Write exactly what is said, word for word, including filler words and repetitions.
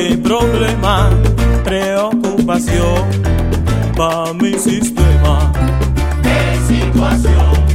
qué problema, preocupación pa' mi sistema de situación.